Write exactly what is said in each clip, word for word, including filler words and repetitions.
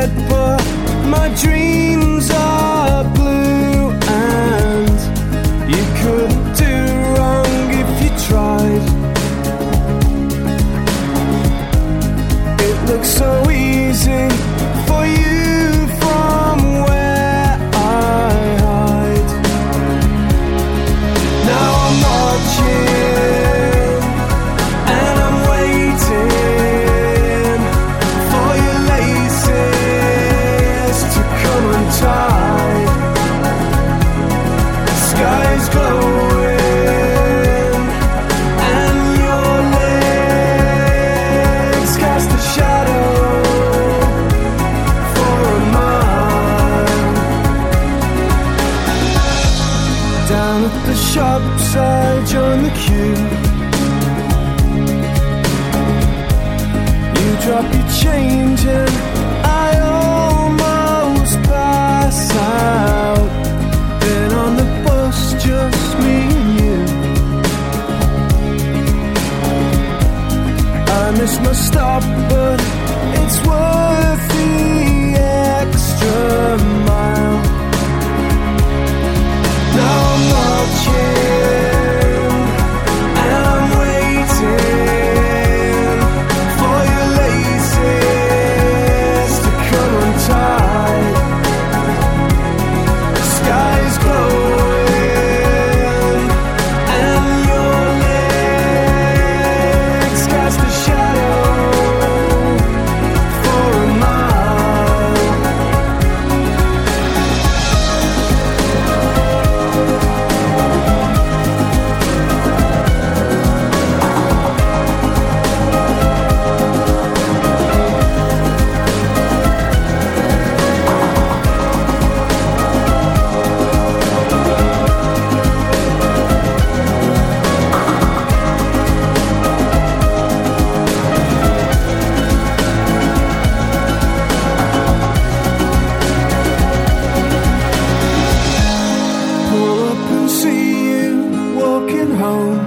red, but my dreams are blue. And you couldn't do wrong if you tried. It looks so easy for you from where I hide. Now I'm watching and I'm waiting for your laces to come untied. The sky's glowing and your legs cast a shadow for a mile. Down at the shops I join the queue. You drop your change and I almost pass out. Then on the bus, just me and you. I miss my stop, but it's worth the extra mile. Now I'm watching and I'm waiting for your laces to come untied. The sky's glowing and your legs cast a shadow for a mile. Pull up and see you walking home.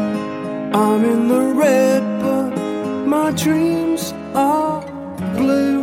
I'm in the red, but my dreams are blue.